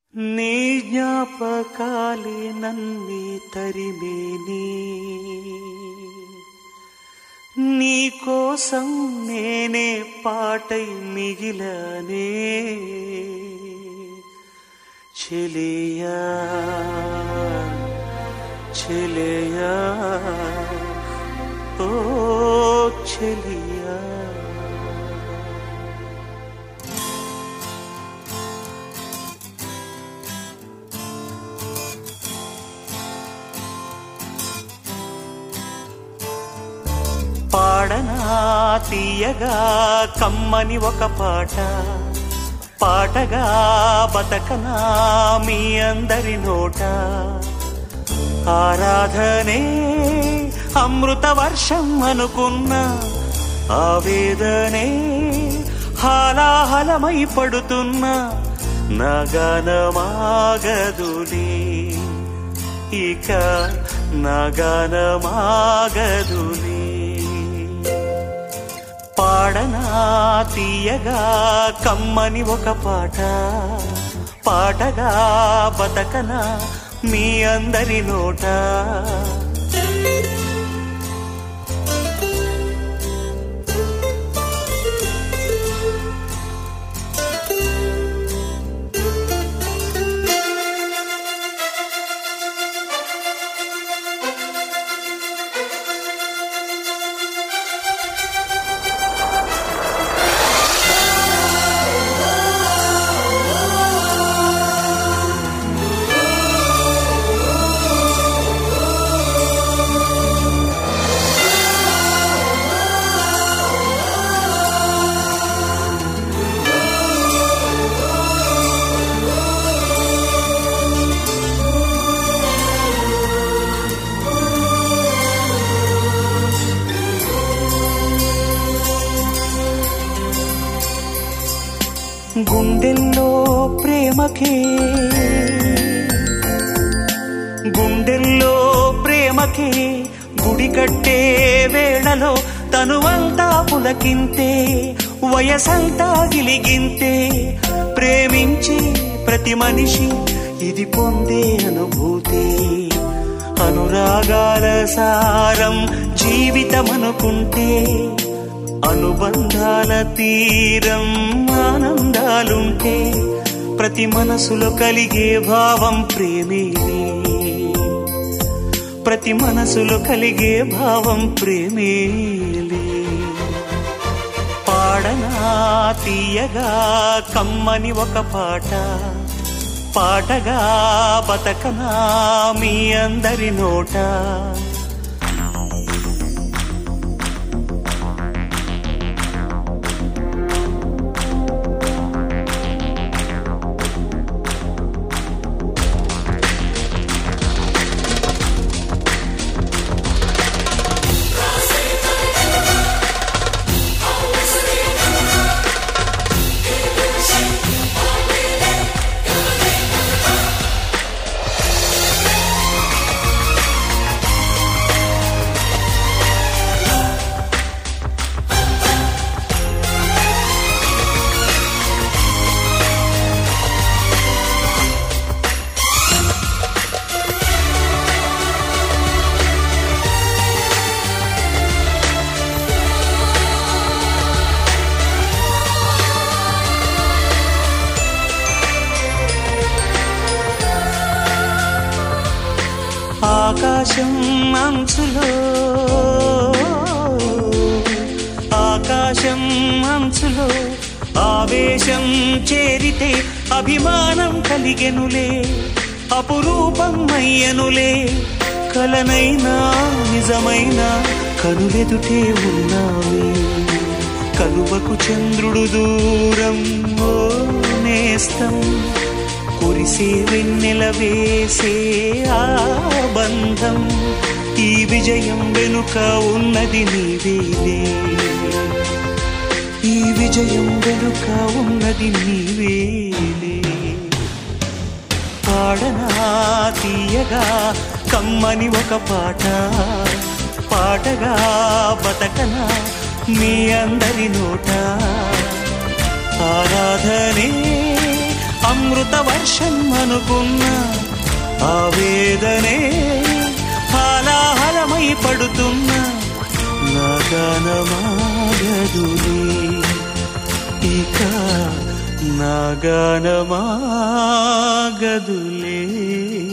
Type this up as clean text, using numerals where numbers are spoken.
నీ జ్ఞాపకాలే నన్నే తరిమేనే, నీ కోసం నేనే పాటై మిగిలానే. చెలియా చెలియా ఓ చెలియా. పాడనా తీయగా కమ్మని ఒక పాట, పాటగా బతకనా మీ అందరి నోట. ఆరాధనే అమృత వర్షం అనుకున్న, ఆవేదనే హాలాహలమై పడుతున్న. నా గానమాగదులే ఇక, నా గానమాగదులే. పాడనా తీయగా కమ్మని ఒక పాట, పాటగా బతకనా మీ అందరి నోట. గుండెల్లో ప్రేమకే, గుండెల్లో ప్రేమకే గుడి కట్టే వేళలో తనువంతా పులకింతే, వయసంతా గిలిగింతే. ప్రేమించే ప్రతి మనిషి ఇది పొందే అనుభూతి. అనురాగాల సారం జీవితమనుకుంటే, అనుబంధాల తీరం ఆనందాలుంటే. ప్రతి మనసులో కలిగే భావం ప్రేమేలే, ప్రతి మనసులో కలిగే భావం ప్రేమేలే. పాడనా తీయగా కమ్మని ఒక పాట, పాటగా బతకనా మీ అందరి నోట. ఆకాశం అంచులో, ఆకాశం అంచులో ఆవేశం చేరితే అభిమానం కలిగెనులే, అపురూపం అయ్యనులే. కలనైనా నిజమైన కనులెదుటే ఉన్నావే, కలువకు చంద్రుడు దూరం ఓ నేస్తం. కురిసే వెన్నెల వేసే ఆ బంధం, ఈ విజయం వెనుక ఉన్నది నీవేలే, ఈ విజయం వెనుక ఉన్నది నీవేలే. పాడనా తీయగా కమ్మని ఒక పాట, పాటగా బతకనా మీ అందరి నోట. ఆరాధనే అమృత వర్షం అనుకున్న ఆవేదనే హాలాహలమై పడుతున్న నా గానమాగదులే ఇక నా గానమాగదులే